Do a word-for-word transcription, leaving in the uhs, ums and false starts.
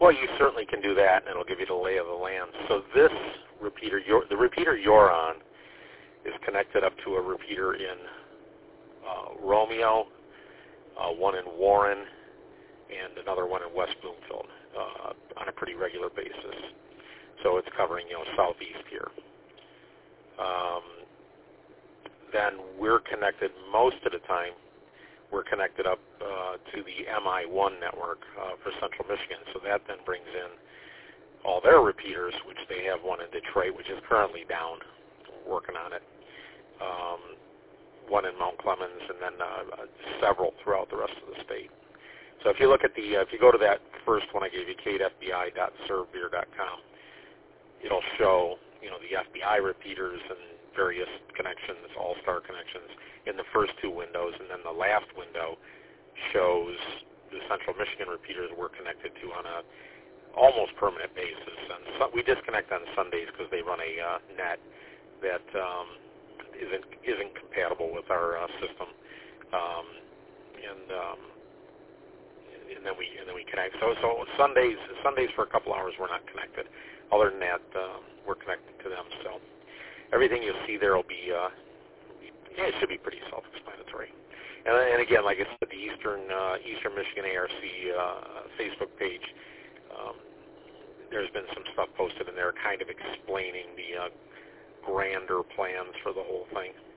Well, you certainly can do that, and it'll give you the lay of the land. So this repeater, you're, the repeater you're on, is connected up to a repeater in uh, Romeo, uh, one in Warren, and another one in West Bloomfield uh, on a pretty regular basis. So it's covering, you know, southeast here. Um, then we're connected most of the time. We're connected up uh, to the M I one network uh, for Central Michigan. So that then brings in all their repeaters, which they have one in Detroit, which is currently down, working on it. Um, one in Mount Clemens, and then uh, several throughout the rest of the state. So if you look at the, uh, if you go to that first one I gave you, kate f b i dot servbeer dot com, it'll show, you know, the F B I repeaters and various connections, all-star connections in the first two windows, and then the last window shows the Central Michigan repeaters we're connected to on a almost permanent basis. And so we disconnect on Sundays because they run a uh, net that um, isn't isn't compatible with our uh, system, um, and um, and then we and then we connect. So so Sundays Sundays for a couple hours we're not connected. Other than that, um, we're connected to them. So everything you'll see there will be, uh, be yeah, it should be pretty self-explanatory. And, and again, like I said, the Eastern uh, Eastern Michigan A R C uh, Facebook page, um, there's been some stuff posted in there, kind of explaining the uh, grander plans for the whole thing.